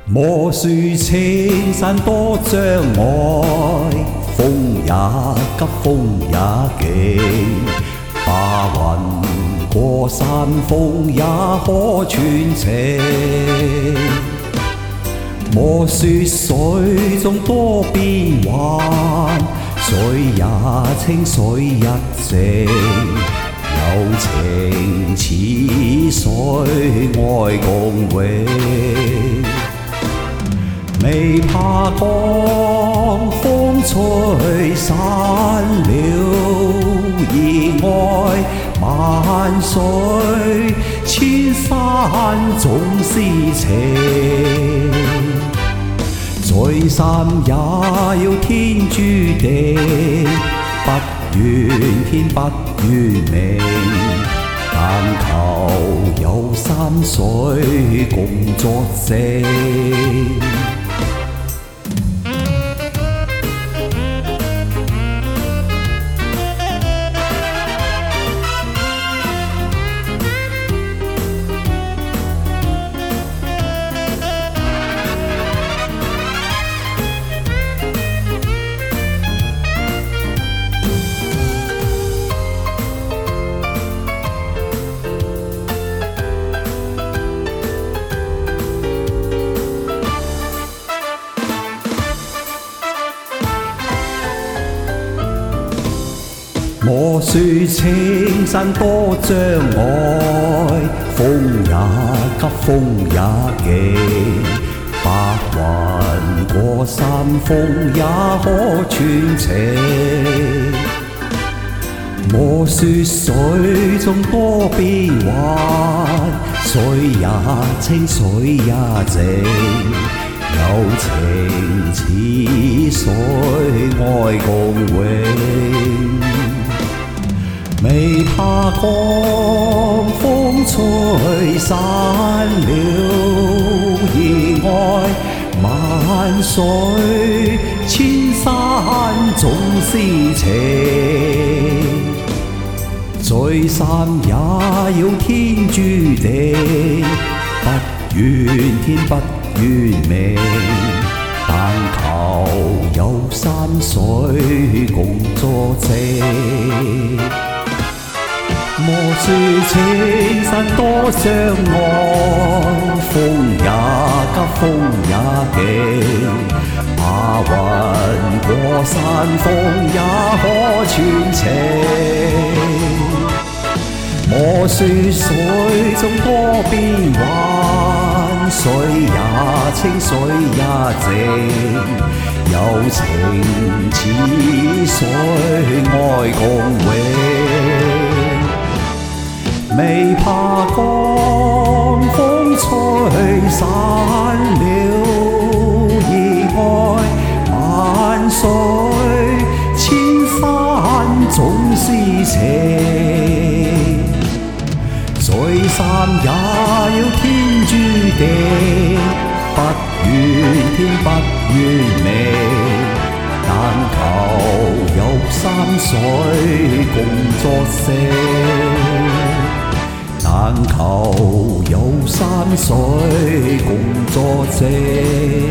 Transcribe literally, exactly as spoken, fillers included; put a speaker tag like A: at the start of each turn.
A: 莫說青山多障礙，風也急風也勁，白雲過山峰也可傳情。莫說水中多變幻，水也清水一靜，有情似水愛共永。未怕江風吹散了意愛，萬水千山總是情。聚散也要天注定，不怨天不怨命，但求有山水共作證。莫說青山多障礙，風也急風也勁，白雲過山峰也可傳情。莫說水中多變幻，水也清水也靜，有情似水愛共永。未怕江風吹散了意愛，萬水千山總是情。聚散也要天注定，不怨天不怨命，但求有山水共作證。莫說青山多障礙，風也急風也勁，白雲過山峰也可傳情。莫說水中多變幻，水也清水也靜，有情似水愛共永。未怕江風吹散了意愛，萬水千山總是情。聚散也要天注定，不怨天不怨命，但求有山水共作證。但求有山水共作證。